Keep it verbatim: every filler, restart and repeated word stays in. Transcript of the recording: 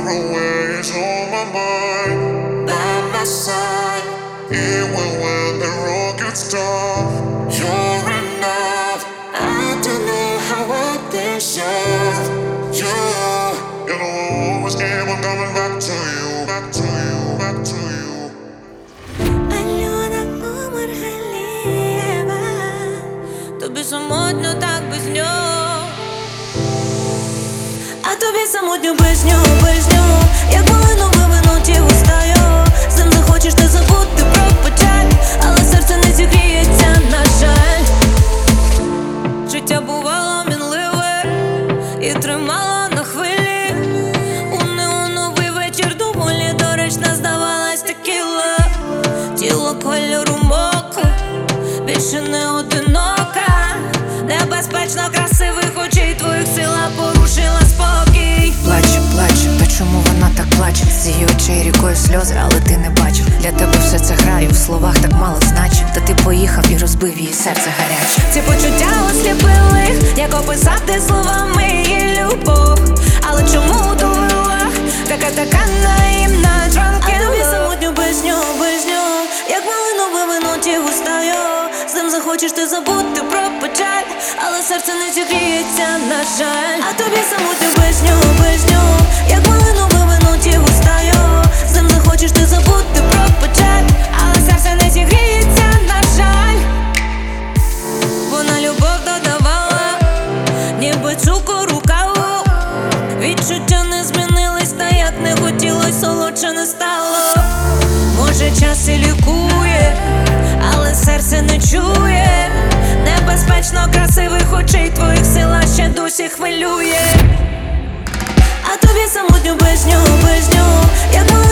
always on my mind, by my side. Even when the road gets tough, you're enough. I don't know how I deserve you. You know I always keep on coming back to you, back to you, back to you. Альона Умар Галієва, тобі самотньо так без нього, а тобі самотньо без нього, без нього. Як малину вивинуті вуста його, з ним захочеш ти забути про печаль, але серце не зігріється, на жаль. Життя бувало мінливе і тримало на хвилі. У неоновий вечір доволі доречна здавалась текіла. Тіло кольору мока, більше не одинока. Небезпечно красивих очей твоїх сила порушила спокій. Плачу, плачу, та чому вона так плаче? З її очей рікою сльози, але ти не бачив. Для тебе все це грає, у словах так мало значить. Та ти поїхав і розбив її серце гаряче. Ці почуття осліпили, як описати словами її любов. Але чому довела, така така наївна drunken love. А тобі самотньо без нього, без нього, як малину вивинуті вуста його. З ним захочеш ти забути про печаль, але серце не зігріється, на жаль. А тобі самотньо без нього, без нього, як малину вивинуті вуста його. З ним захочеш ти забути про печаль, але серце не зігріється, на жаль. Вона любов додавала, ніби цукор у каву. Відчуття не змінились, та як не хотілось, солодше не стало. Може час і лікує, але серце не чує. Небезпечно красивих очей твоїх сила ще досі хвилює. А тобі самотньо без нього, без нього, як